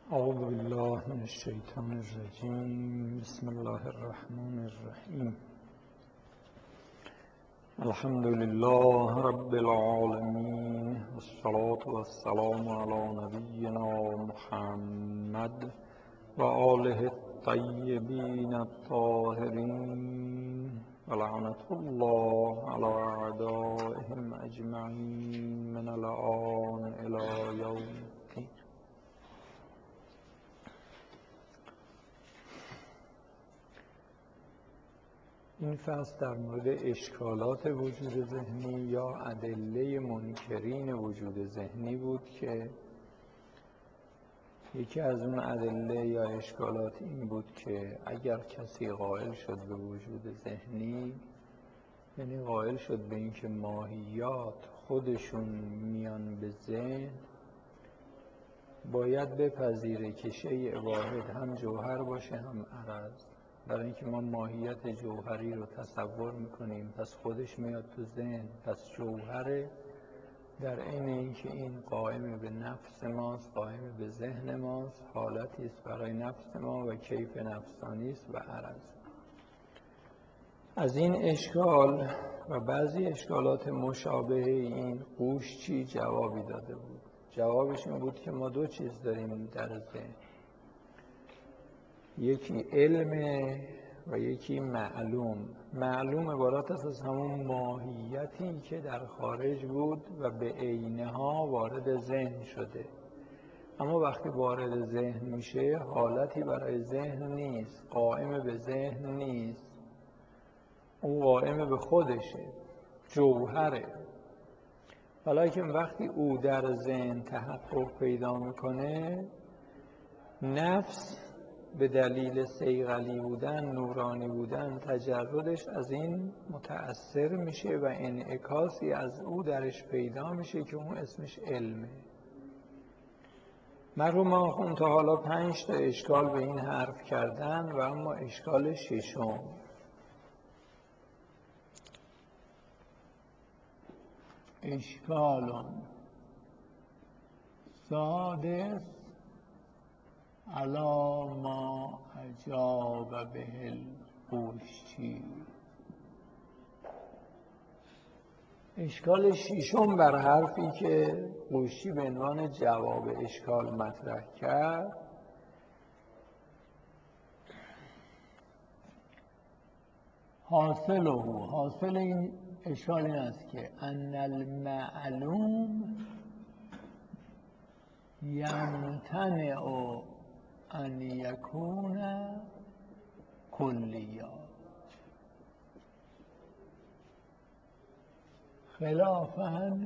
اعوذ بالله من الشیطان الرجیم. بسم الله الرحمن الرحیم. الحمد لله رب العالمین والصلاة والسلام علی نبینا محمد و آله الطیبین الطاهرین و لعنة الله علی اعدائهم اجمعین من الآن الی یوم الدین. این فصل در مورد اشکالات وجود ذهنی یا ادله منکرین وجود ذهنی بود که یکی از اون ادله یا اشکالات این بود که اگر کسی قائل شد به وجود ذهنی، یعنی قائل شد به اینکه ماهیات خودشون میان به ذهن، باید بپذیره که شیء واحد هم جوهر باشه هم عرض. برای اینکه ما ماهیت جوهری رو تصور میکنیم، پس خودش میاد تو ذهن، پس جوهره، در عین اینکه این قائم به نفس ماست، قائم به ذهن ماست، حالتی است برای نفس ما و کیف نفسانی است و عرض. از این اشکال و بعضی اشکالات مشابه این قوشچی جوابی داده بود. جوابش این بود که ما دو چیز داریم در ذهن، یکی علم و یکی معلوم. معلوم عبارت است از همون ماهیتی که در خارج بود و به عینها وارد ذهن شده، اما وقتی وارد ذهن میشه حالتی برای ذهن نیست، قائم به ذهن نیست، اون قائم به خودشه، جوهره. ولیکن وقتی او در ذهن تحقق پیدا میکنه، نفس به دلیل صیقلی بودن، نورانی بودن، تجردش از این متأثر میشه و انعکاسی از او درش پیدا میشه که اون اسمش علمه. مرحوم آخوند تا حالا 5 تا اشکال به این حرف کردن و اما اشکال ششم، اشکالون سادس علا ما اجاب به القوشچی. اشکال ششم بر حرفی که قوشچی به عنوان جواب اشکال مطرح کرد، حاصل این اشکال این است که ان المعلوم یمتنع ان یکون کلیا خلافاً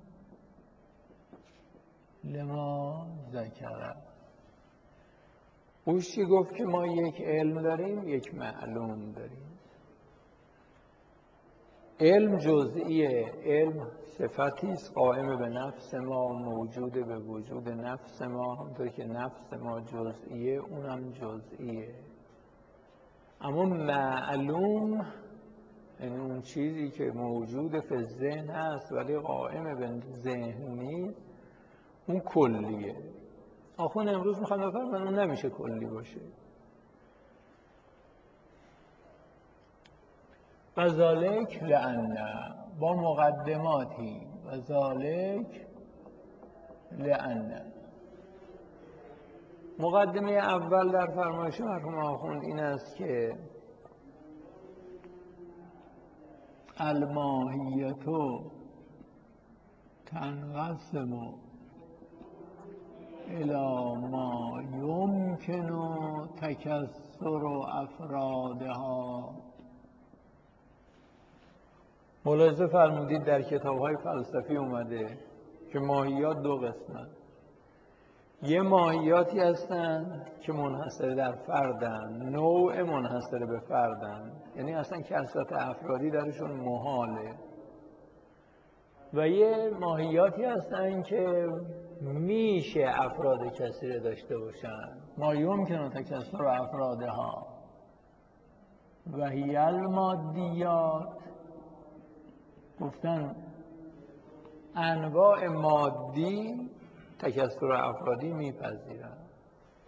لما ذکر. قوشچی گفت که ما یک علم داریم، یک معلوم داریم. علم جزئیه، علم صفتی است قائم به نفس ما، موجود به وجود نفس ما، همونطور که نفس ما جزئیه اونم جزئیه. اما معلوم یعنی اون چیزی که موجود فی ذهن هست ولی قائم به ذهن نیست، اون کلیه. آخوند امروز میخوام بفرمایند اون نمیشه کلی باشه. و ذالک لأن، با مقدماتی، و ذالک لأن. مقدمه اول در فرمایش مرحوم آخوند این است که الماهیت تنقسم الی ما یمکن تکثر افرادها. ملاحظه فرمودید در کتاب‌های فلسفی اومده که ماهیات دو قسمن. یه ماهیاتی هستن که منحصر در فردن، نوع منحصر به فردن، یعنی اصلا کثرت افرادی درشون محاله. و یه ماهیاتی هستن که میشه افراد کثیر داشته باشن، ما یمکن تکثر افرادها و هی المادیات. گفتن انواع مادی تکثر افرادی میپذیرن.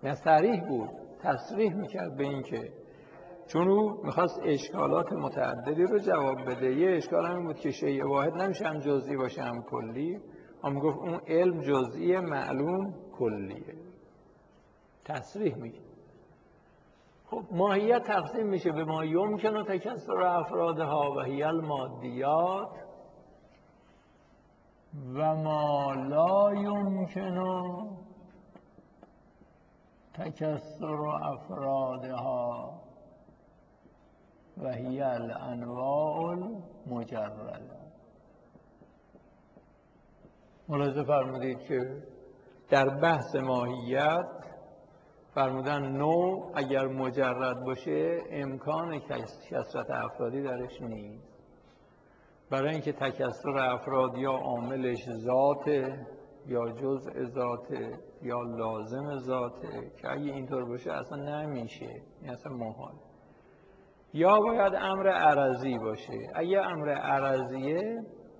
نه صریح بود، تصریح میکرد به این که چون او میخواست اشکالات متعددی رو جواب بده. یه اشکال هم بود که شیء واحد نمیشه هم جزئی باشه هم کلی، هم گفت اون علم جزئی معلوم کلیه، تصریح میگه. خب ماهیت تقسیم میشه به ما یمکن تکثر افرادها و هی المادیات و ما لا یمکن تکثر افرادها و هی الانواع المجرده. ملاحظه فرمودید که در بحث ماهیت فرمودن نوع اگر مجرد باشه امکان کثرت افرادی درش نیست، برای اینکه تکثر افراد یا عاملش ذاته یا جزء ذاته یا لازم ذاته که اگه اینطور باشه اصلا نمیشه، این اصلا محال. یا باید امر عرضی باشه. اگه امر عرضیه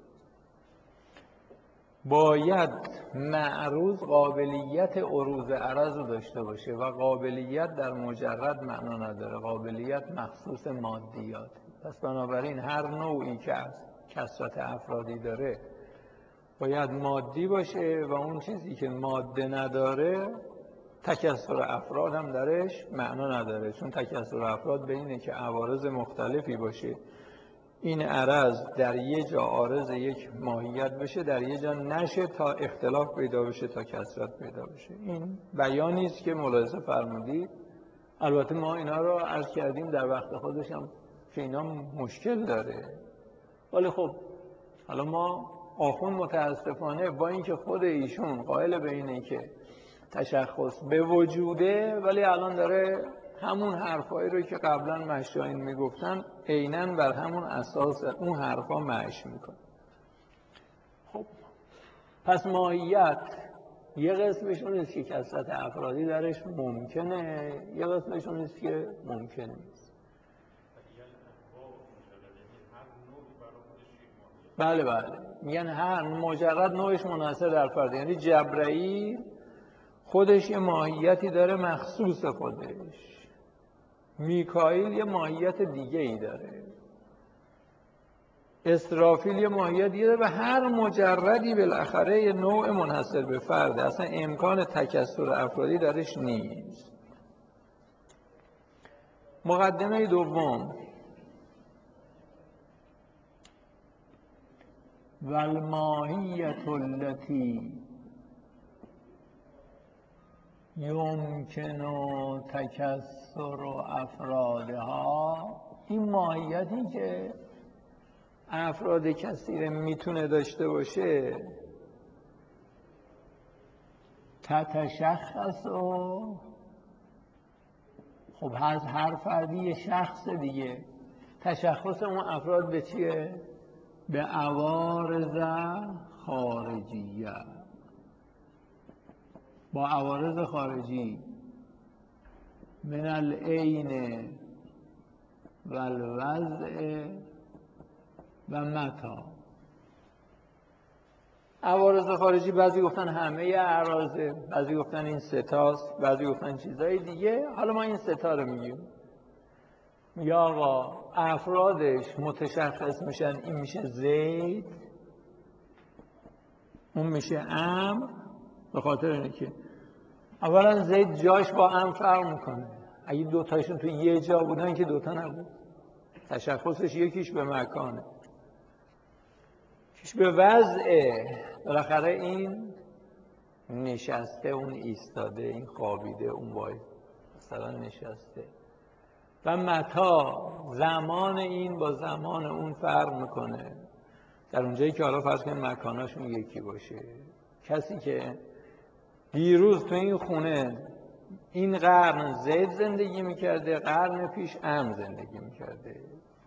باید معروض قابلیت عروض عرض رو داشته باشه و قابلیت در مجرد معنا نداره، قابلیت مخصوص مادیات. پس بنابراین هر نوعی که از کثرت افرادی داره باید مادی باشه و اون چیزی که ماده نداره تکثر افراد هم درش معنا نداره، چون تکثر افراد به اینه که عوارض مختلفی باشه، این عرض در یه جا عارض یک ماهیت بشه، در یه جا نشه تا اختلاف پیدا بشه، تا کثرت پیدا بشه. این بیانی است که ملاحظه فرمودید. البته ما اینا رو عرض کردیم در وقت خودش هم که اینا مشکل داره، ولی خب حالا ما آخوند متاسفانه با اینکه خود ایشون قائل به اینه که تشخص به وجوده، ولی الان داره همون حرفایی رو که قبلا مشایخ میگفتن عیناً بر همون اساس اون حرفا مشی میکنه. خب پس ماهیت یه قسمشون است که کثرت افرادی درش ممکنه، یه قسمشون است که ممکن نیست. بله میگن هر مجرد نوعش منحصر در فرد، یعنی جبرئیل خودش یه ماهیتی داره مخصوص خودش، میکائیل یه ماهیت دیگه ای داره، اسرافیل یه ماهیت دیگه داره و هر مجردی بالاخره یه نوع منحصر به فرده، اصلا امکان تکثر افرادی درش نیست. مقدمه دوم، والماهیت التي یمکن تکثر افرادها، این ماهیتی که افراد کثیر میتونه داشته باشه، تتشخص و خب هر فردی یه شخص دیگه، تشخص اون افراد به چیه؟ به عوارض خارجیه، با عوارض خارجی، من العین و الوضع و متا. عوارض خارجی بعضی گفتن همه اعراضه، بعضی گفتن این ستاست، بعضی گفتن چیزای دیگه. حالا ما این ستا رو میگیم، یا آقا افرادش متشخص میشن، این میشه زید، اون میشه امر، به خاطر اینه که اولا زید جاش با امر فرق میکنه. اگه دوتاشون تو یه جا بودن که دوتا نبود، تشخصش یکیش به مکانه، یکیش به وضعه، بالاخره این نشسته، اون ایستاده، این خوابیده، اون وای مثلا نشسته. و متا، زمان این با زمان اون فرق میکنه، در اونجایی که حالا فرض کنیم مکاناشون یکی باشه. کسی که دیروز تو این خونه این قرن زید زندگی میکرده، قرن پیش امر زندگی میکرده،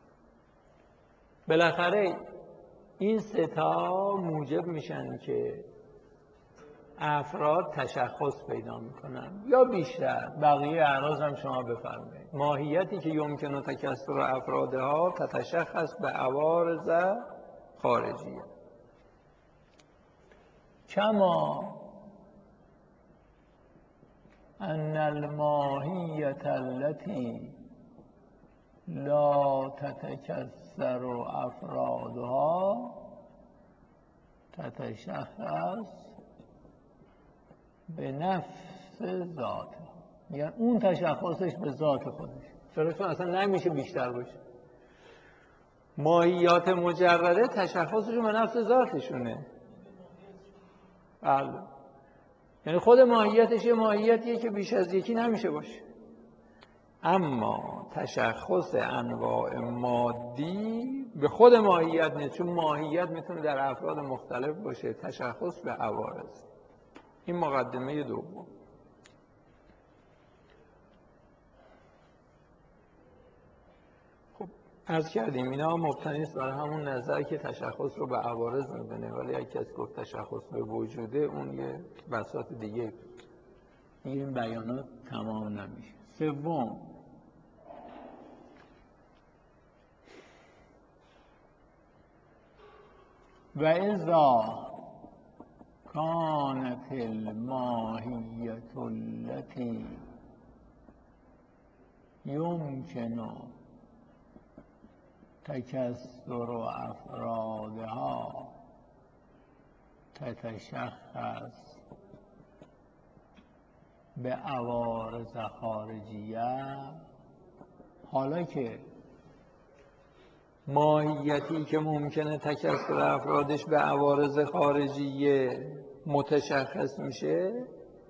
بالاخره این ستا موجب میشن که افراد تشخص پیدا میکنن یا بیشتر. بقیه اعراض هم شما بفرمایید. ماهیتی که یمکن تکثر افرادها تتشخص به عوارض خارجیه، کما ان الماهیت التي لا تتکثر افرادها تتشخص به نفس ذاتها. یعنی اون تشخصش به ذات خودش، چرا؟ چون اصلا نمیشه بیشتر باشه. ماهیات مجرده تشخصشون به نفس ذاتشونه. بله، یعنی خود ماهیتش یه ماهیتیه که بیش از یکی نمیشه باشه. اما تشخص انواع مادی به خود ماهیت نیست، چون ماهیت میتونه در افراد مختلف باشه. تشخص به عوارض. این مقدمه دوم. خب عرض کردیم اینا مبتنی است بر همون نظر که تشخص رو به عوارض میبینه، ولی اگه کسی گفت تشخص به وجوده، اون یه بساط دیگه، این بیانات تمام نمیشه. سوم، و اذا كانت الماهیت التي يمكن تکثر افرادها تتشخص به عوارض خارجیه، حالا که ماهیتی که ممکنه تکثر افرادش به عوارض خارجیه متشخص میشه،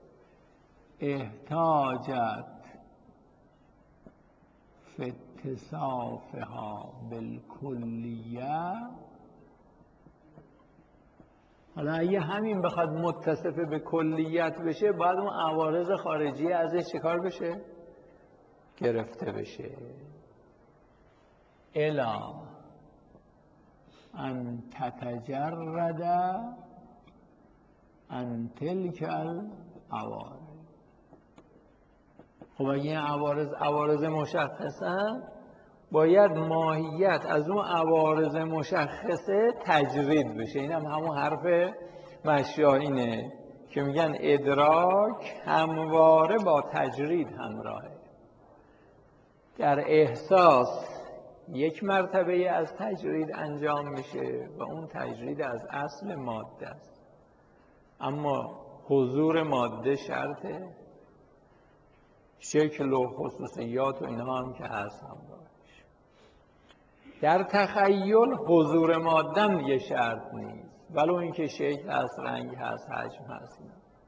احتاجت فی اتصافها بالکلیه. حالا اگه همین بخواد متصف به کلیت بشه، باید اون عوارض خارجی ازش چکار بشه؟ گرفته بشه. الا ان تتجرد عن تلك العوارض. خب اگه این عوارض مشخصن، باید ماهیت از اون عوارض مشخصه تجرید بشه. این هم همون حرف مشایینه که میگن ادراک همواره با تجرید همراهه. در احساس یک مرتبه از تجرید انجام میشه و اون تجرید از اصل ماده است، اما حضور ماده شرطه، شکل و خصوصیات و اینها هم که هست همراهش. در تخیل حضور ماده هم دیگه شرط نیست، ولو اینکه شکل هست، رنگ هست، حجم هست.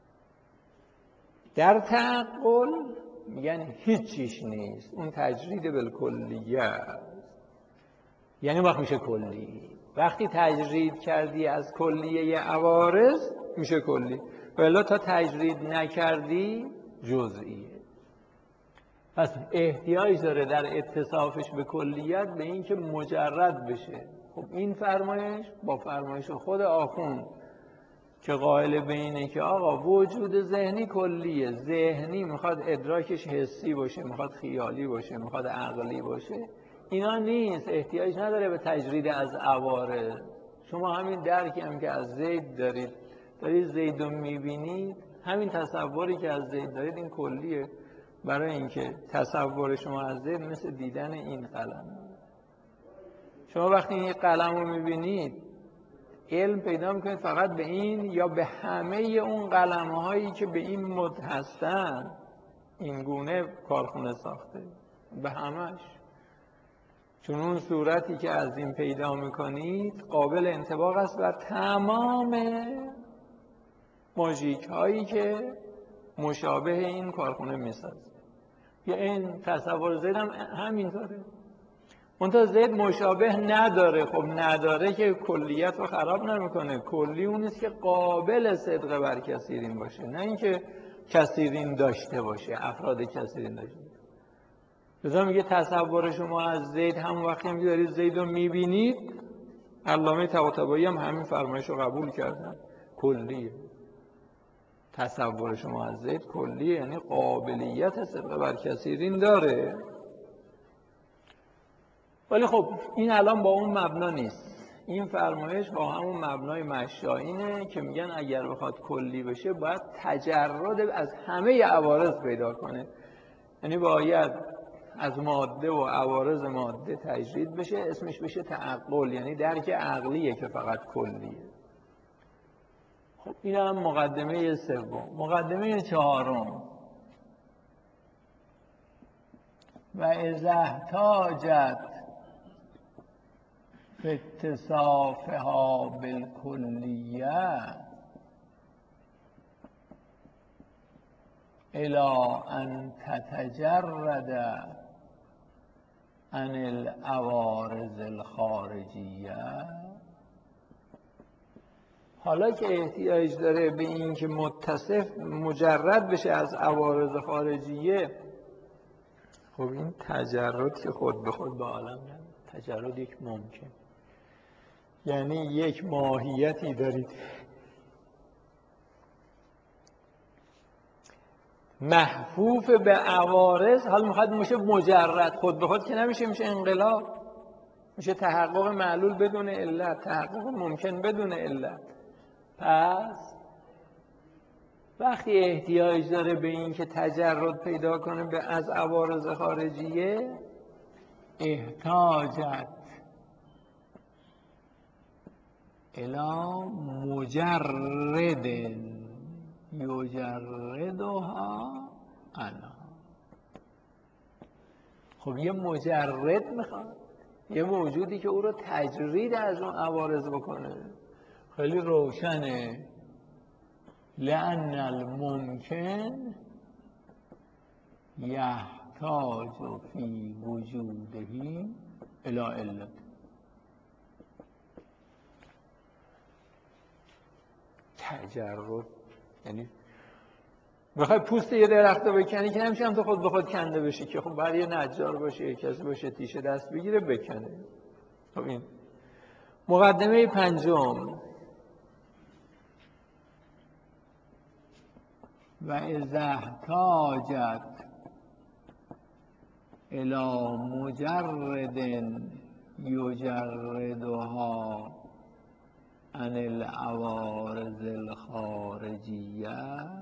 در تعقل میگن هیچیش نیست، اون تجرید بالکلیه است. یعنی وقت میشه کلی. وقتی تجرید کردی از کلیه عوارض میشه کلی، ولی تا تجرید نکردی جزئیه. پس احتیاج داره در اتصافش به کلیت به این که مجرد بشه. خب این فرمایش با فرمایش خود آخوند که قائل به اینه که آقا وجود ذهنی کلیه، ذهنی میخواد ادراکش حسی باشه، میخواد خیالی باشه، میخواد عقلی باشه، اینا نیست. احتیاج نداره به تجرید از عوارض. شما همین درکی هم که از زید دارید زید رو میبینید، همین تصوری که از زید دارید این کلیه. برای اینکه تصور شما از زید مثل دیدن این قلم. شما وقتی این قلم رو میبینید علم پیدا میکنید فقط به این یا به همه اون قلم‌هایی که به این مد هستن این گونه کارخونه ساخته، به همش. چون اون صورتی که از این پیدا میکنید قابل انطباق است بر تمام ماژیک هایی که مشابه این کارخونه میسازه. یا این تصور زید هم همینطوره. منتها زید مشابه نداره. خب نداره که کلیت رو خراب نمیکنه. کلی اون است که قابل صدق بر کثیرین باشه، نه اینکه کثیرین داشته باشه، افراد کثیرین داشته باشه. لذا میگه تصور شما از زید همون وقتی هم که دارید زید رو میبینید، علامه طباطبایی هم همین فرمایش رو قبول کردن، کلیه. تصور شما از زید کلیه، یعنی قابلیت صدق بر کثیرین داره. ولی خب این الان با اون مبنا نیست. این فرمایش با همون مبنای مشایینه که میگن اگر بخواد کلی بشه باید تجرد از همه عوارض پیدا کنه، یعنی باید از ماده و عوارض ماده تجرید بشه، اسمش بشه تعقل، یعنی درک عقلیه که فقط کلیه. خب این هم مقدمه سوم. مقدمه چهارم، و اذا احتاجت فی اتصافها بالکلیه الی ان تتجرد عن العوارض الخارجیه. حالا که احتیاج داره به این که متصف مجرد بشه از عوارض خارجیه، خب این تجرد که خود به خود به عالم نمیاد. تجرد یک ممکن، یعنی یک ماهیتی دارید محفوف به عوارض، حالا میخواد میشه مجرد، خود به خود که نمیشه، میشه انقلاب، میشه تحقق معلول بدون علت، تحقق ممکن بدون علت. پس وقتی احتیاج داره به این که تجرد پیدا کنه به از عوارض خارجیه، احتاجت الی مجرد یجردها عنها. خب یه مجرد میخواد، یه موجودی که او رو تجرید از اون عوارض بکنه. خیلی روشنه، لأن الممکن یحتاج فی وجوده الی علت. تجرد یعنی بخوای پوست یه درخت رو بکنی که نمیشه هم تو خود به خود کنده بشه که، خب باید یه نجار باشه، یه کسی باشه تیشه دست بگیره بکنه. خب این مقدمه پنجم، و اذا احتاجت الی مجرد یجردها عن العوارض الخارجیه،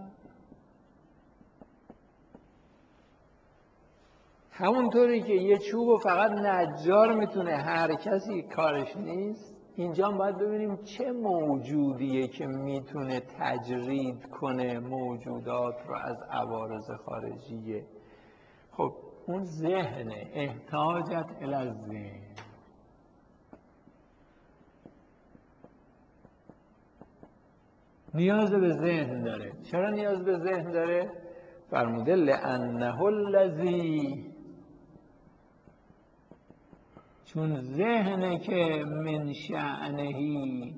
همونطوری که یه چوب فقط نجار میتونه، هر کسی کارش نیست، اینجا هم باید ببینیم چه موجودیه که میتونه تجرید کنه موجودات رو از عوارض خارجیه. خب اون ذهنه، احتاجت الی الذهن. نیاز به ذهن داره. چرا نیاز به ذهن داره؟ فرموده لأنه الذی، چون ذهنه که من شأنه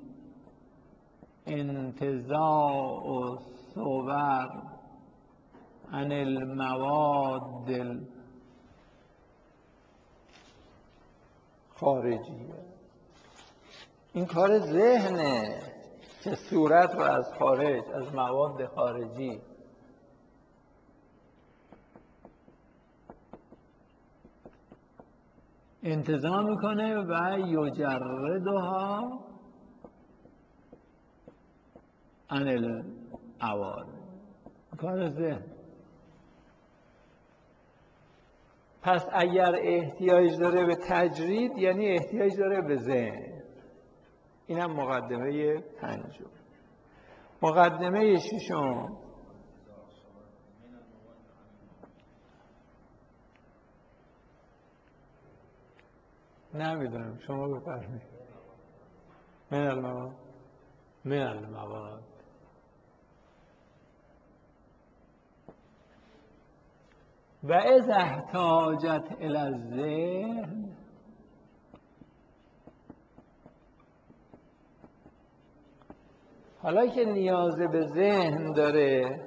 انتزاع الصور عن المواد الخارجیه. این کار ذهنه که صورت رو از خارج، از مواد خارجی انتزاع میکنه و یجردها عن العوارض. کار ذهن. پس اگر احتیاج داره به تجرید یعنی احتیاج داره به ذهن. اینم مقدمه پنجم. مقدمه ششم، نمیدونم شما بفرمایید. من المواد، من المواد. و اذا احتاجت الی الذهن، حالا که نیاز به ذهن داره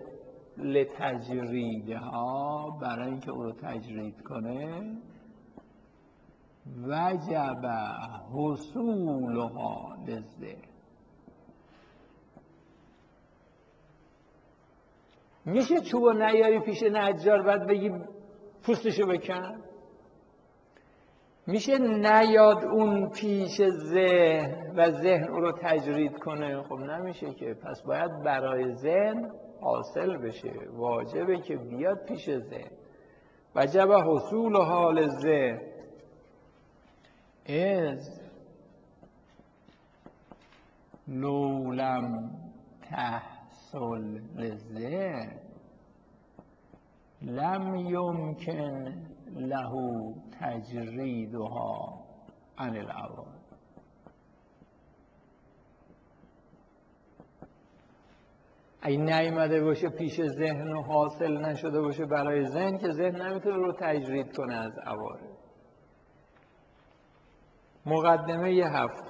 لتجریدها، برای اینکه او رو تجرید کنه، وجب حصولها للذهن. میشه چوب نیاری پیش نجار بعد بگی پوستشو بکن؟ میشه نیاد اون پیش ذهن و ذهن او رو تجرید کنه؟ خب نمیشه که. پس باید برای ذهن حاصل بشه، واجبه که بیاد پیش ذهن. وجب حصول حال ذهن از لولم تحصل لذهن لم یمکن له تجریدها عن العوارض. اگه نیامده باشه پیش ذهن و حاصل نشده باشه برای ذهن، که ذهن نمیتونه رو تجرید کنه از عوارض. مقدمه 7.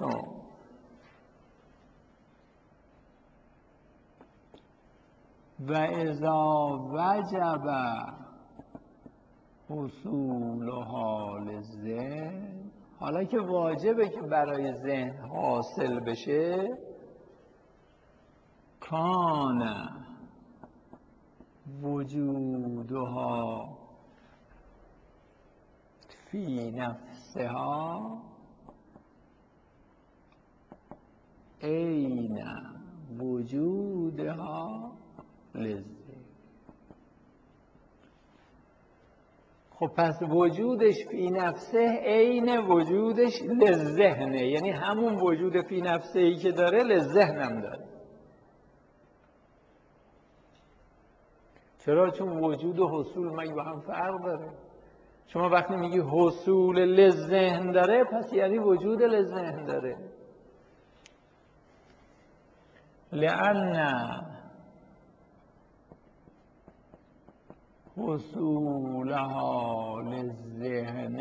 و اذا وجب حصول حال ذهن، حالا که واجبه که برای ذهن حاصل بشه، کان وجودها فی نفسها عین وجودها لذه. خب پس وجودش فی نفسه عین وجودش لذهنه، یعنی همون وجود فی نفسه ای که داره لذهنم داره. چرا؟ چون وجود و حصول مگه با هم فرق داره؟ شما وقتی میگی حصول لذهن داره، پس یعنی وجود لذهن داره. لأن حصولها للذهن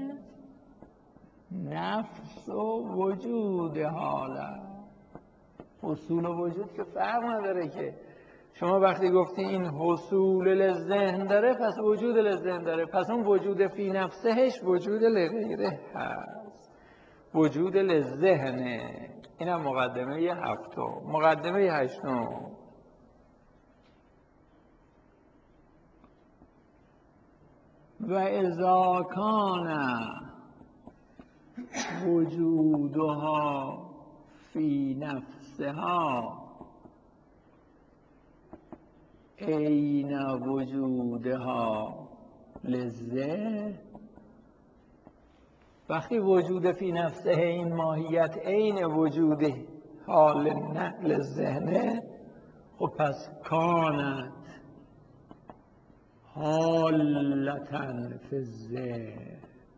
نفس و وجود حاله. حصول و وجود که فرق نداره که. شما وقتی گفتی این حصول للذهن داره، پس وجود للذهن داره، پس اون وجود فی نفسهش وجود لغیره هست، وجود للذهنه. اینم مقدمه 7. مقدمه 8. و اذا کان وجودها فی نفسها عین وجودها لذه، وقتی وجود فی نفسه این ماهیت عین وجود حال لذهنه، خب پس کانت حالتن فی الذهن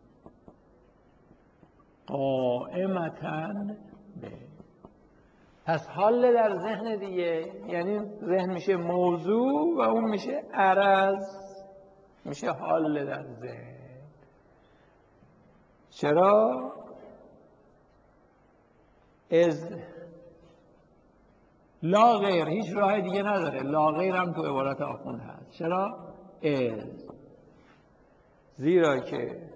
قائمتن به. پس حال در ذهن دیگه، یعنی ذهن میشه موضوع و اون میشه عرض، میشه حال در ذهن. چرا؟ از لا غیر، هیچ راه دیگه نداره. لا غیر هم تو عبارت آخوند هست. چرا؟ از زیرا که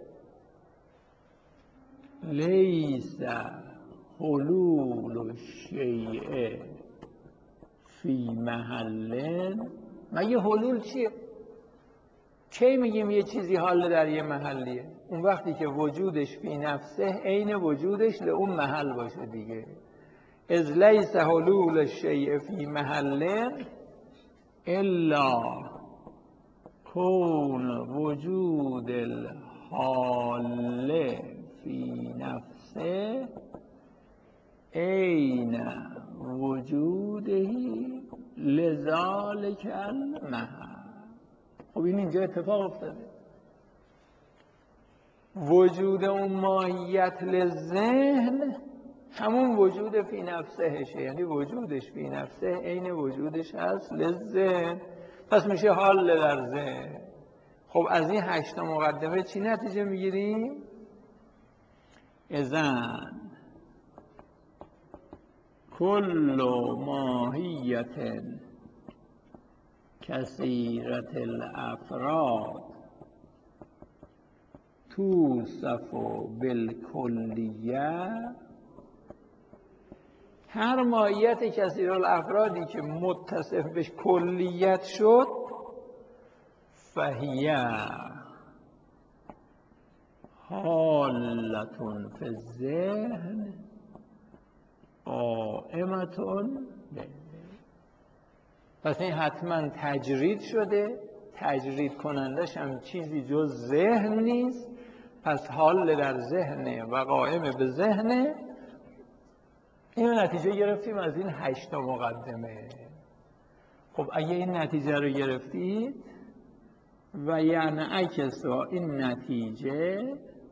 لیس حلول الشیء فی محل. مگه حلول چیه؟ کی میگیم یه چیزی حال در یه محلیه؟ اون وقتی که وجودش فی نفسه عین وجودش لأون محل باشه دیگه. از لیس حلول الشیء فی محل الا کون وجود الحال فی نفسه عین وجودهی لذالک المحل. خب این اینجا اتفاق افتاده. وجود اون ماهیت لذهن همون وجود فی نفسهشه، یعنی وجودش فی نفسه عین وجودش هست لذهن، پس میشه حال در ذهن. خب از این 8 مقدمه چی نتیجه میگیریم؟ اذن کل ماهیت کثیرت الافراد توصف بالکلیه، هر ماهیت کثیر الافرادی که متصف به کلیت شد، فهیه حالتون فی الذهن قائمتون. پس این حتما تجرید شده، تجرید کنندش هم چیزی جز ذهن نیست، پس حال در ذهنه و قائم به ذهنه. این نتیجه گرفتیم از این 8 مقدمه. خب اگه این نتیجه رو گرفتید و یعنی عکسا این نتیجه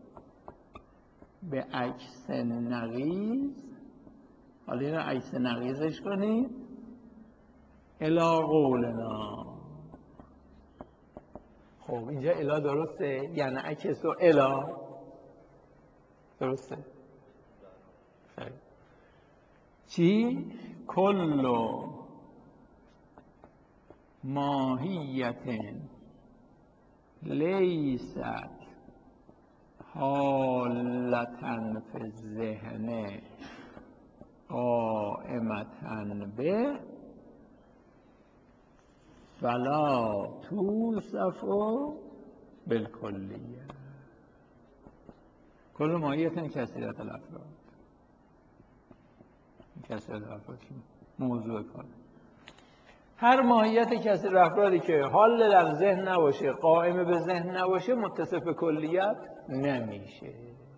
به عکس نقیض، حالا این رو عکس نقیضش کنید، الی قولنا. خب اینجا الی درسته؟ یعنی عکسا الی درسته؟ خیلی چی؟ کل ماهیت لیست حالتن فی الذهن قائمتن به فلا توصف بالکلیه. کل ماهیت کثیرت الافراد. کثیرت الافراد موضوع کار. هر ماهیت کثیر افرادی که حال در ذهن نباشه، قائم به ذهن نباشه، متصف به کلیت نمیشه.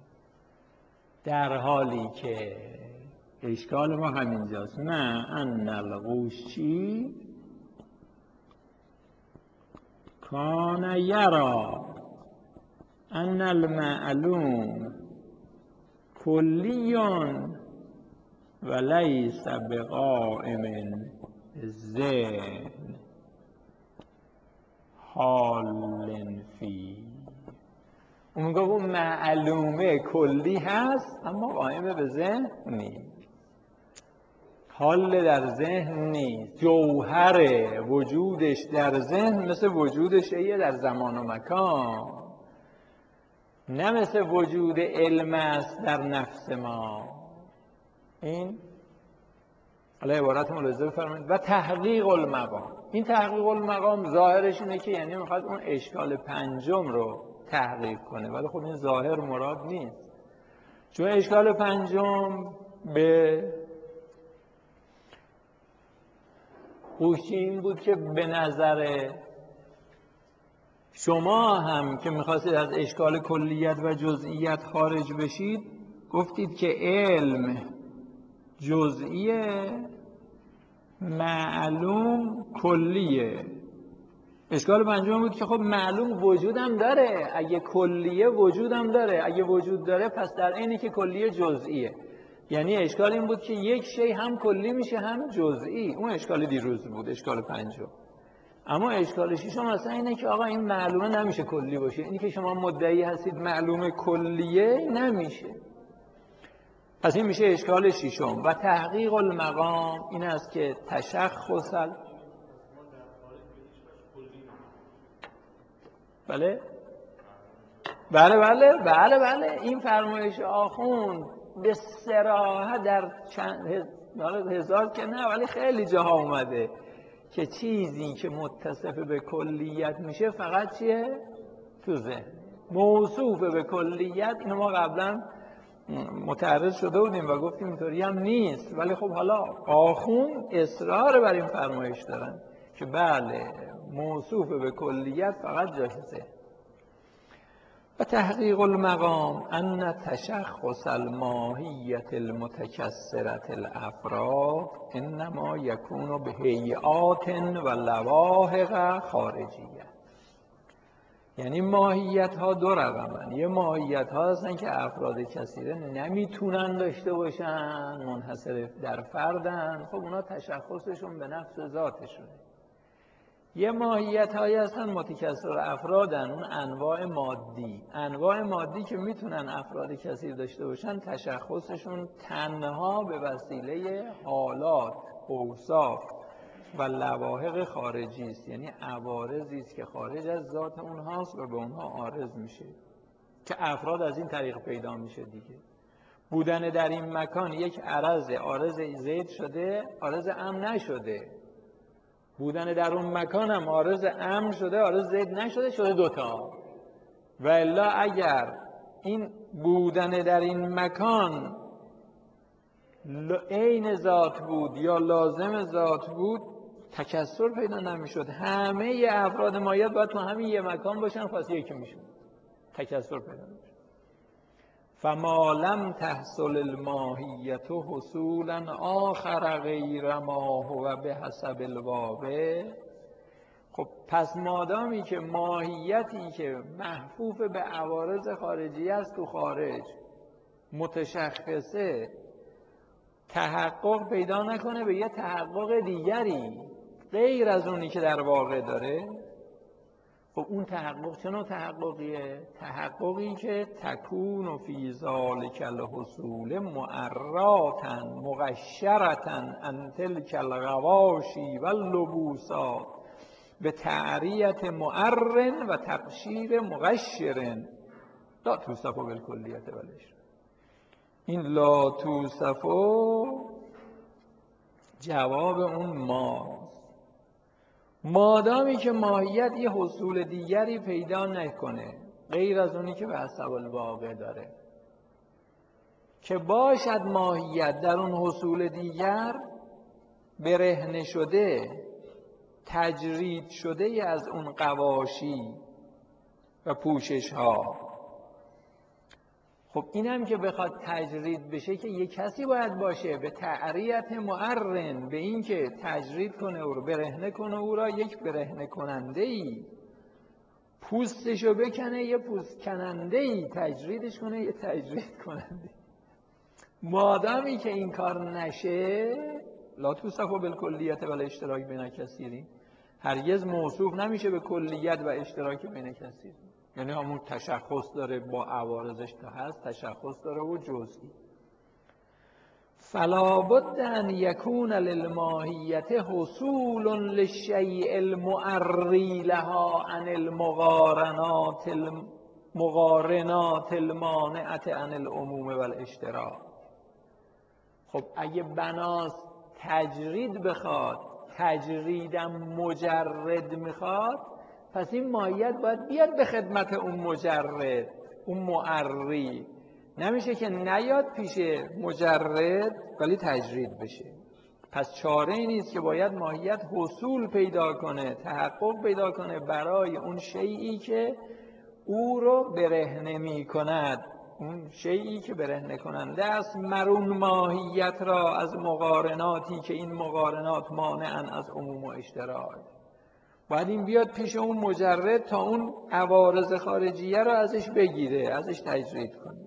در حالی که اشکال ما همینجاست. نه ان الغوشی کان یرا ان المعلوم کلیون و لیس بقائم ذهن حال فی. اون میگه اون معلومه کلی هست اما قائم به ذهن نیست، حال در ذهن نیست، جوهر وجودش در ذهن مثل وجود شیء در زمان و مکان، نه مثل وجود علم است در نفس ما. این حالا عبارت ملاحظه بفرمایید. و تحقیق المقام. این تحقیق المقام ظاهرش اینه که یعنی میخواد اون اشکال پنجم رو تحقیق کنه، ولی خب این ظاهر مراد نیست، چون اشکال پنجم به خوشی این بود که به نظر شما هم که میخواستید از اشکال کلیت و جزئیت خارج بشید، گفتید که علم جزئیه، معلوم کلیه. اشکال پنجم بود که خب معلوم وجودم داره، اگه کلیه وجودم داره، اگه وجود داره پس در اینی که کلیه جزئیه. یعنی اشکال این بود که یک شی هم کلی میشه هم جزئی. اون اشکال دیروز بود، اشکال پنجم. اما اشکال ششم اصلا اینه که آقا این معلومه نمیشه کلی باشه. اینی که شما مدعی هستید معلومه کلیه نمیشه. پس این میشه اشکال ششم. و تحقیق المقام این است که تشخص بله این فرمایش آخوند به صراحت در چند هزار که نه ولی خیلی جاها اومده که چیزی که متصف به کلیت میشه فقط چیه؟ تو ذهن. موصوف به کلیت اینو ما قبلا متعرض شده بودیم و گفتیم اینطوری هم نیست، ولی خب حالا آخوند اصرار بر این فرمایش دارن که بله موصوف به کلیت فقط جای ذهن. و تحقیق المقام ان تشخص الماهیت المتکثرة الافراد انما یکون به هیئات و لواحق خارجیه. یعنی ماهیت ها دو رقمن. یه ماهیت ها هستن که افراد کثیره نمیتونن داشته باشن، منحصر در فردن، خب اونا تشخصشون به نفس ذاتشونه. یه ماهیت هایی هستن متکثر افرادن، اون انواع مادی که میتونن افراد کثیر داشته باشن، تشخصشون تنها به وسیله حالات، اوصاف و لواحق خارجی است. یعنی عوارضی است که خارج از ذات اونهاست و به اونها عارض میشه که افراد از این طریق پیدا میشه دیگه. بودن در این مکان یک عارض زید شده، عارض امن نشده. بودن در اون مکان هم عارض امن شده، عارض زید نشده، شده دوتا. و الا اگر این بودن در این مکان عین ذات بود یا لازم ذات بود، تکثر پیدا نمیشد. همه افراد مایت باید تو همین یه مکان باشن، خاص یکی میشون، تکثر پیدا نمیشد. فما لم تحصل الماهیت حصولا آخر غیر ما هو بحسب الواقع. خب پس مادامی که ماهیتی که محفوف به عوارض خارجی است تو خارج متشخصه تحقق پیدا نکنه به یه تحقق دیگری غیر از اونی که در واقع داره، خب اون تحقق چه نوع تحققیه؟ تحققی که تکون فی ذالک الحصول معراتا مقشرتا عن تلک الغواشی و اللبوسات به تعریت معرن و تقشیر مقشرن لا توصف بالکلیت ولش. این لا توصف جواب اون ماست. مادامی که ماهیت یه حصول دیگری پیدا نکنه غیر از اونی که به حسب الواقع داره، که باشد ماهیت در اون حصول دیگر برهنه شده، تجرید شده از اون قواشی و پوشش ها. خب این هم که بخواد تجرید بشه که یک کسی باید باشه به تعریت معرن، به این که تجرید کنه او رو، برهنه کنه او را، یک برهنه کننده ای، پوستشو بکنه یه پوست کننده ای، تجریدش کنه یه تجرید کننده. مادامی که این کار نشه لا توصف بالکلیت و الاشتراک بین کثیرین، هرگز موصوف نمیشه به کلیت و اشتراک بین کثیرین. یعنی همون تشخص داره با عوارضش تا هست، تشخص داره و جزئی. فلا بد ان یکون للماهیت حصول للشیء المعری لها عن المقارنات المانعه عن العموم والاشتراک. خب اگه بناس تجرید بخواد، تجریدم مجرد میخواد، پس این ماهیت باید بیاد به خدمت اون مجرد، اون معری. نمیشه که نیاد پیش مجرد ولی تجرید بشه. پس چاره ای نیست که باید ماهیت حصول پیدا کنه، تحقق پیدا کنه برای اون شیئی که او رو برهنه می کند، اون شیئی که برهنه کننده است مرون ماهیت را از مقارناتی که این مقارنات مانعن از عموم و اشتراک. باید این بیاد پیش اون مجرد تا اون عوارض خارجیه رو ازش بگیره، ازش تجرید کنه.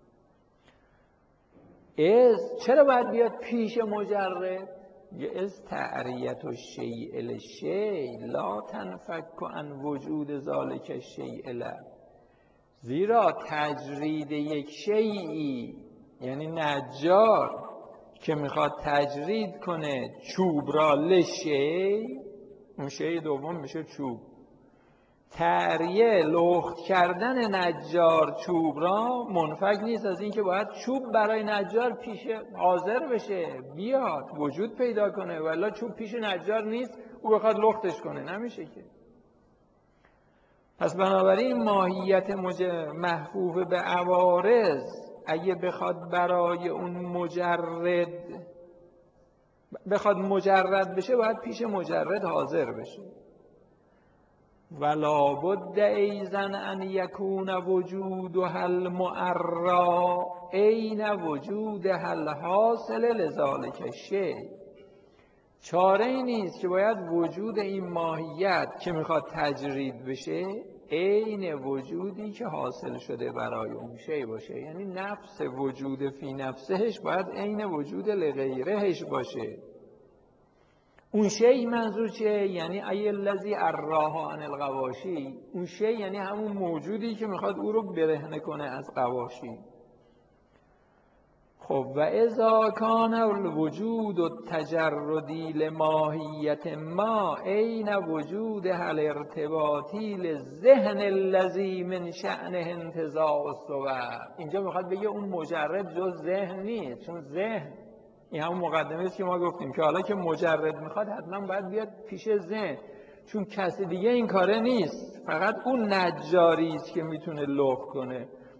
چرا باید بیاد پیش مجرد؟ از تعریت الشیء للشیء لا تنفک عن وجود ذالک الشیء له. زیرا تجرید یک شیئی، یعنی نجار که میخواد تجرید کنه چوب را لشی، اون شی دوم میشه چوب، تعریه لخت کردن نجار چوب را منفک نیست از این که باید چوب برای نجار پیش حاضر بشه، بیاد وجود پیدا کنه، ولی چوب پیش نجار نیست او بخواد لختش کنه، نمیشه که. پس بنابراین ماهیت محفوف به عوارض اگه بخواد برای اون مجرد بشه باید پیش مجرد حاضر بشه. ولا بد ایضا ان یکون وجودها المعرا عین وجودها الحاصل لذالک الشیء. چاره ای نیست که باید وجود این ماهیت که میخواد تجرید بشه عین وجودی که حاصل شده برای اون شی باشه. یعنی نفس وجود فی نفسهش باید عین وجود لغیرهش باشه. اون شی منظور چیه؟ یعنی ای الذی اراها عن الغواشی. اون شی یعنی همون موجودی که میخواد او رو برهنه کنه از غواشی. خب و اذا کان الوجود التجردی لماهیت ما عین وجود الارتباطی للذهن الذی من شأنه انتزاع الصور. اینجا میخواد بگه اون مجرد جز ذهن نیست، چون ذهن این همون مقدمه است که ما گفتیم که حالا که مجرد میخواد حتما باید بیاد پیش ذهن، چون کسی دیگه این کاره نیست، فقط اون نجاری است که میتونه لخت کنه.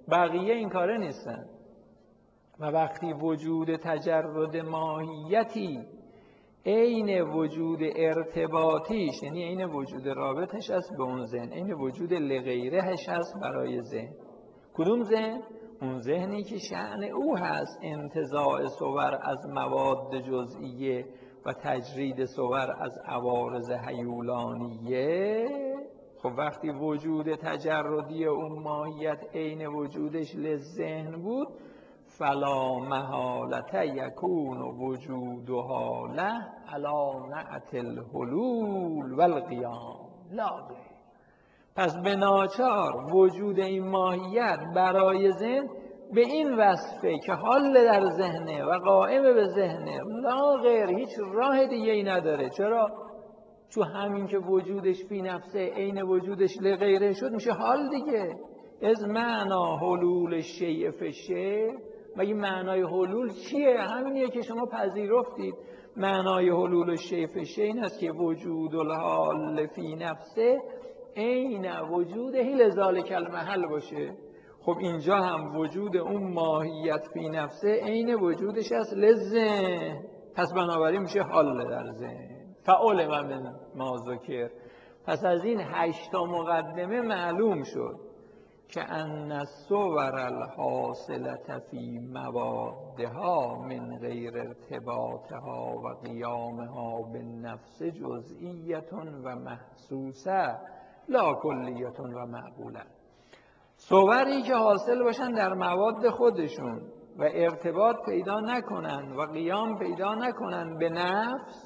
بقیه این کاره نیستن. و وقتی وجود تجرد ماهیتی عین وجود ارتباطیش، یعنی عین وجود رابطش است به اون ذهن، عین وجود لغیرهش است برای ذهن. کدوم ذهن؟ اون ذهنی که شأن او هست انتزاع صور از مواد جزئیه و تجرید صور از عوارض هیولانیه. خب وقتی وجود تجردی اون ماهیت عین وجودش لذهن بود، فلا محالت یکون وجودها له علی نعت الحلول والقیام لا غیر. پس به ناچار وجود این ماهیت برای ذهن به این وصفه که حال در ذهنه و قائم به ذهنه، لا غیر، هیچ راه دیگه ای نداره. چرا؟ چون همین که وجودش فی نفسه عین وجودش لغیره شد میشه حال دیگه. از معنا حلول شیء فی شیء. مگه معنای حلول چیه؟ همینیه که شما پذیرفتید. معنای حلول شیء فی شیء این است که وجود الحال فی نفسه عین وجودهی لذالک المحل باشه. خب اینجا هم وجود اون ماهیت فی نفسه عین وجودش است لذهن، پس بنابراین میشه حال در ذهن. فعلم من ما ذکر. پس از این 8 مقدمه معلوم شد که ان الصور الحاصلة فی موادها من غیر ارتباطها و قیامها بالنفس جزئیة و محسوسه لا کلیة و معقوله. صوری که حاصل باشن در مواد خودشون و ارتباط پیدا نکنن و قیام پیدا نکنن به نفس،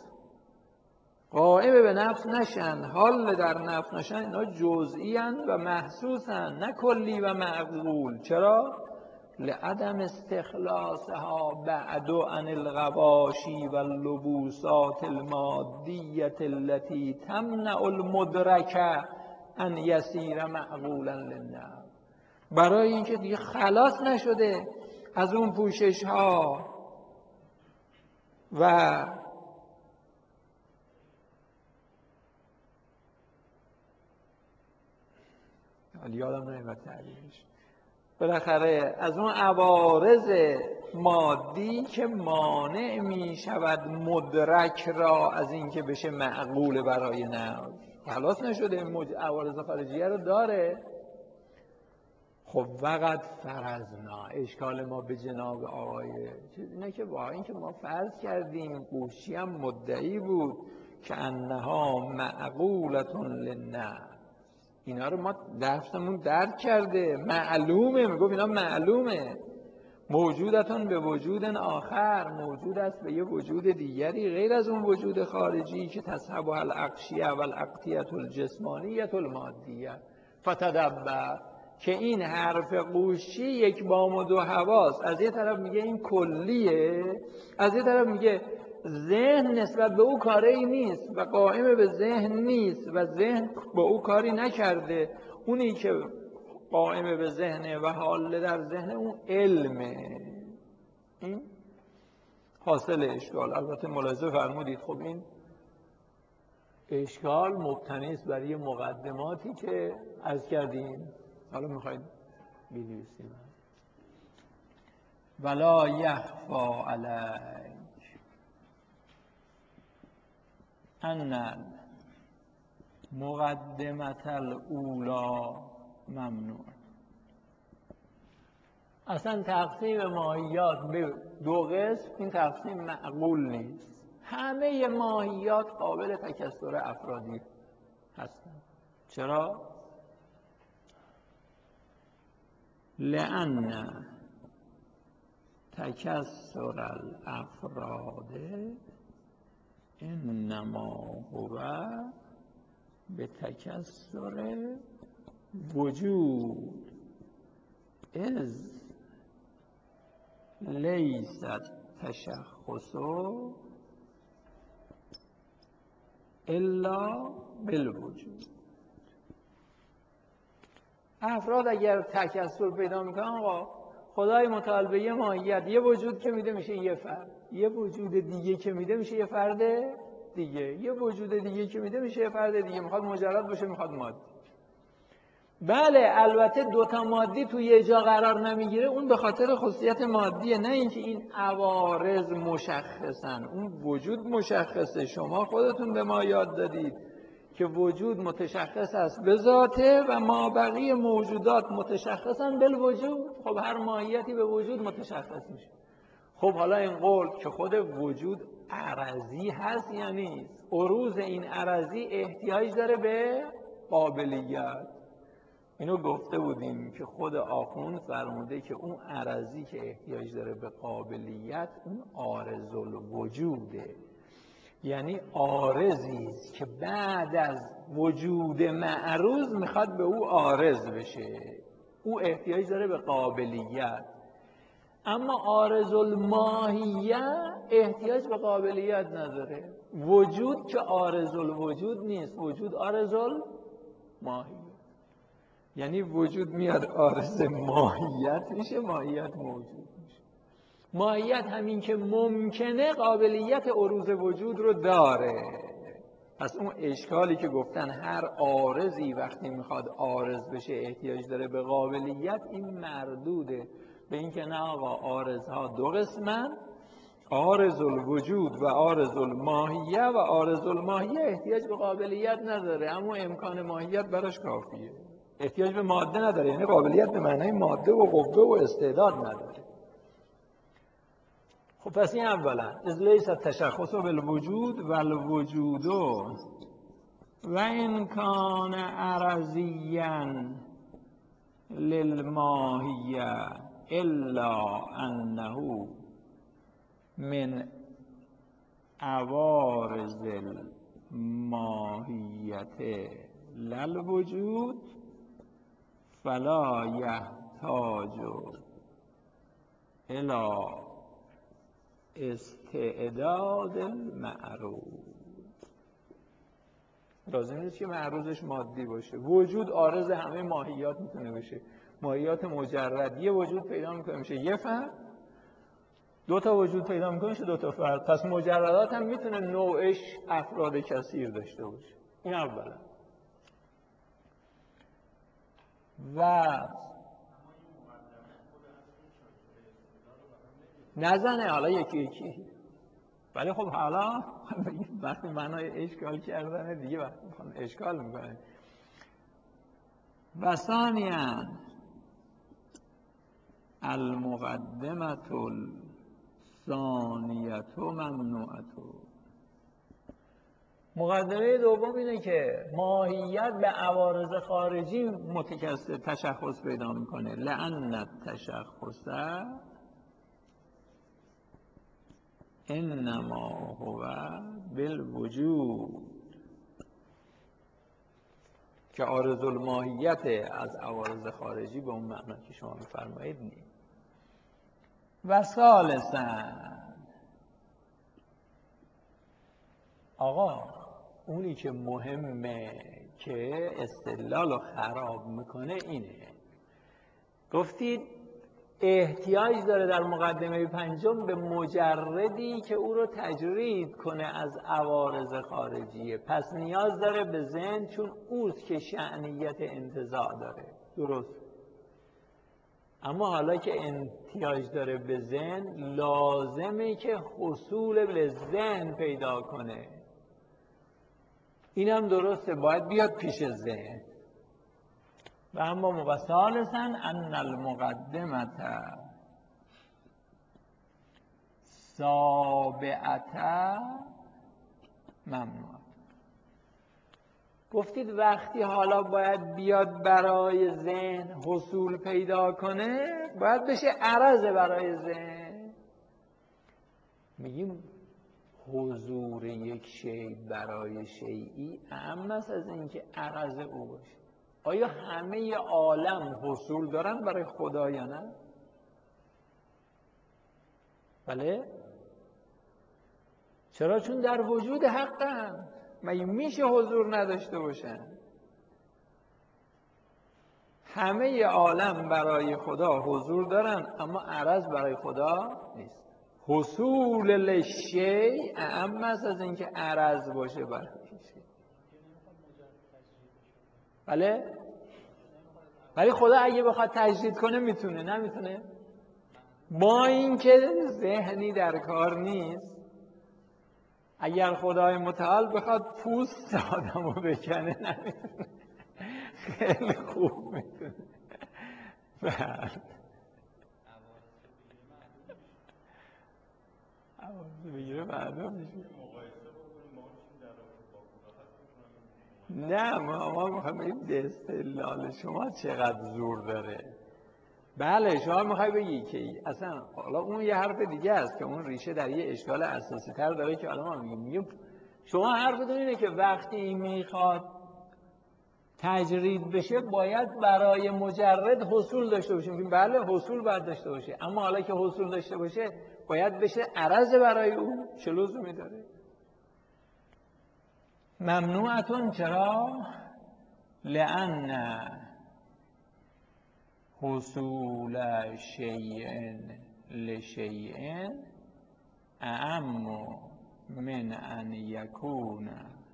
قائم به نفس نشن، حال در نفس نشن، اینا جزئی اند و محسوسن، نه کلی و معقول. چرا؟ لعدم استخلاصها بعد عن الغواشی و اللبوسات المادیة التي تمنع المدرک ان یسیر معقولا للنفس. برای اینکه دیگه خلاص نشده از اون پوشش ها و یادم نمیاد تعریفش، بالاخره از اون عوارض مادی که مانع می شود مدرک را از اینکه بشه معقول برای نفس. خلاص نشده، عوارض خارجیه رو داره. خب وقت فرضنا، اشکال ما به جناب آقای اینه که با این که ما فرض کردیم قوشی هم مدعی بود که انها معقولتون للنفس، اینا رو ما درستمون درک کرده، معلومه، میگفت اینا معلومه. موجودتون به وجود آخر، موجود است به یه وجود دیگری غیر از اون وجود خارجی که تصحب الاغشیه و الاغطیه الجسمانیه المادیه. فتدبر که این حرف قوشی یک بام و دو حواس، از یه طرف میگه این کلیه، از یه طرف میگه ذهن نسبت به او کاری نیست و قائم به ذهن نیست و ذهن به او کاری نکرده. اونی که قائم به ذهنه و حال در ذهن اون علمه. این حاصل اشکال. البته ملاحظه فرمودید خب این اشکال مبتنی است بر یه مقدماتی که عرض کردیم. حالا میخواید بنویسیم. ولا یخفی علیک ان مقدمت الاولی ممنوع. اصلا تقسیم ماهیات به دو قسم این تقسیم معقول نیست. همه ماهیات قابل تکثر افرادی هستند. چرا؟ لأن تکثر الافراد انما هو به تکثر وجود از لیست تشخص الا بالوجود. افراد اگر تکثر پیدا میکنن، آقا خدای متعال به یه ماهیت یه وجود که میده میشه یه فرد، یه وجود دیگه که میده میشه یه فرد دیگه، یه وجود دیگه که میده میشه یه فرد دیگه، میخواد مجرد باشه میخواد مادی. بله البته دوتا مادی تو یه جا قرار نمیگیره، اون به خاطر خصوصیت مادیه، نه اینکه این عوارض مشخصن. اون وجود مشخصه. شما خودتون به ما یاد دادید که وجود متشخص است به ذاته و ما بقیه موجودات متشخصن بالوجود. خب هر ماهیتی به وجود متشخص میشه. خب حالا این قول که خود وجود عرضی هست یا نیست؟ عروض این عرضی احتیاج داره به قابلیت. اینو گفته بودیم که خود آخوند فرموده که اون عرضی که احتیاج داره به قابلیت اون عارض الوجوده، یعنی عارضی است که بعد از وجود معروض میخواد به او عارض بشه، او احتیاج داره به قابلیت. اما عارض الماهیه احتیاج به قابلیت نداره. وجود که عارض الوجود نیست، وجود عارض الماهیه، یعنی وجود میاد عارض ماهیت میشه، ماهیت موجود میشه. ماهیت همین که ممکنه قابلیت عروض وجود رو داره. پس اون اشکالی که گفتن هر عارضی وقتی میخواد عارض بشه احتیاج داره به قابلیت، این مردوده به این که نه آقا، عارضها دو قسمن، عارض الوجود و عارض الماهیه، و عارض الماهیه احتیاج به قابلیت نداره، اما امکان ماهیت براش کافیه. احتیاج به ماده نداره، یعنی قابلیت به معنای ماده و قوه و استعداد نداره. خب پس این اولا از لیس التشخص بالوجود و الوجود و ان کان عرضیا للماهیه الا انه من عوارض الماهیت للوجود فلا یحتاج الی استعداد المعروض. لازم نیست که معروضش مادی باشه. وجود عارض همه ماهیات میتونه بشه. ماهیات مجرد یه وجود پیدا میکنه میشه یه فرد، دو تا وجود پیدا میکنه میشه دو تا فرد. پس مجردات هم میتونه نوعش افراد کثیر داشته باشه. این اولا. و نزنه حالا یکی یکی، ولی خب حالا وقتی معنای اشکال کردنه دیگه وقتی میخوان اشکال میکنه. و ثانیاً المقدمة الثانیة ممنوعة. مقدمه دوم اینه که ماهیت به عوارض خارجی تشخص پیدا میکنه. لأن التشخص انما هو بالوجود، که عارض الماهیت از عوارض خارجی به اون معنی که شما میفرمایید نیست. و ثالثاً آقا اونی که مهمه که استدلال رو خراب میکنه اینه، گفتید احتیاج داره در مقدمه پنجم به مجردی که او رو تجرید کنه از عوارض خارجیه. پس نیاز داره به ذهن، چون اوست که شأنیت انتزاع داره. درست. اما حالا که احتیاج داره به ذهن، لازمه که حصول به ذهن پیدا کنه. اینم درسته، باید بیاد پیش ذهن. و اما ثالثاً ان المقدمة سابعة ممنوع. گفتید وقتی حالا باید بیاد برای ذهن حصول پیدا کنه، باید بشه عرض برای ذهن. میگیم حضور یک شیء برای شیئی اهم است از اینکه عرض او باشه. آیا همه عالم حصول دارن برای خدا یا نه؟ بله؟ چرا؟ چون در وجود حقن. مگه میشه حضور نداشته باشن؟ همه عالم برای خدا حضور دارن اما عرض برای خدا نیست. حصول لشیء اهم است از اینکه عرض باشه برای شیء. بله؟ ولی خدا اگه بخواد تجدید کنه میتونه، نمیتونه؟ با اینکه ذهنی در کار نیست، اگر خدای متعال بخواد پوست آدمو بکنه نمیتونه، خیلی خوب میتونه. عوض بگیره معلوم میشه. نه ما میخوایم بگیم استدلال شما چقدر زور داره. بله شما میخوای بگی که اصلا حالا اون یه حرف دیگه است که اون ریشه در یه اشکال اساسی تر داره که حالا ما میگیم شما حرفتون اینه که وقتی میخواد تجرید بشه باید برای مجرد حصول داشته باشه. میگیم بله حصول باید داشته باشه، اما حالا که حصول داشته باشه باید بشه عرض برای اون. چه لزومی داره؟ ممنوعتون چرا؟ لأن حصول شیء لشیء اعم من ان یکون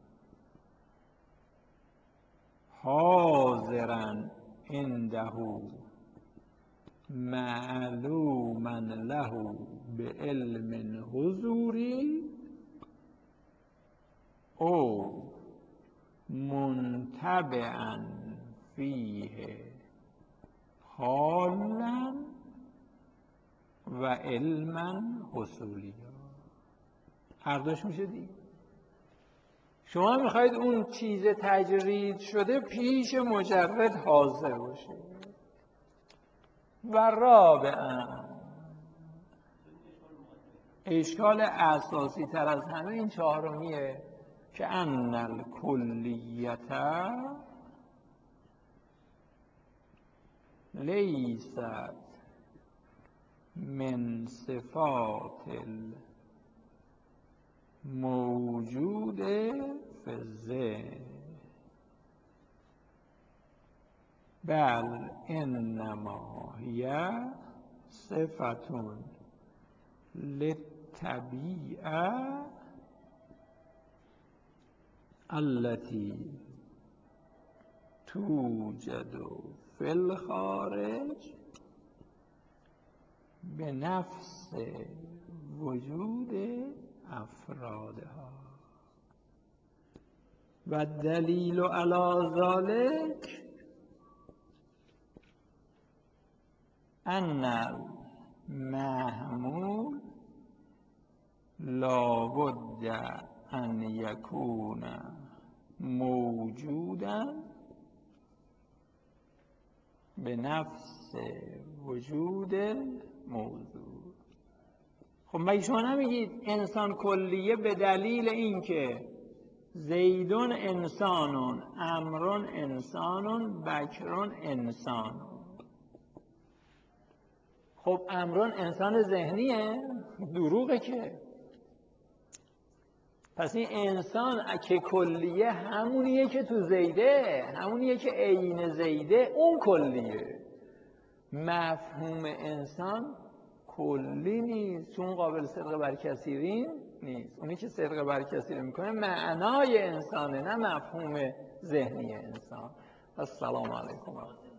حاضرا عنده معلوما له بعلم حضوری او منتبعا فیه حالا و علما حصولی. هر دوش میشه دیگه. شما میخواید اون چیز تجرید شده پیش مجرد حاضر باشه. و رابعا اشکال اساسی تر از همه این چهارمیه که ان الکلیت لیست من صفات الموجود فی الذهن بل انما هی صفة للطبیعه التي توجد فی الخارج به نفس وجود افرادها و دلیل علی ذلک ان المحمول لابد ان یکون موجودا به نفس وجود موضوع. خب مگه شما نمیگید انسان کلیه به دلیل اینکه زیدون انسانون، عمرون انسانون، بکرون انسانون. خب عمرون انسان ذهنیه؟ دروغه که. پس این انسان که کلیه همونیه که تو زیده، همونیه که عین زیده، اون کلیه. مفهوم انسان کلی نیست چون قابل صدق بر کثیرین نیست. اونی که صدق بر کثیرین میکنه معنای انسانه، نه مفهوم ذهنی انسان. السلام علیکم.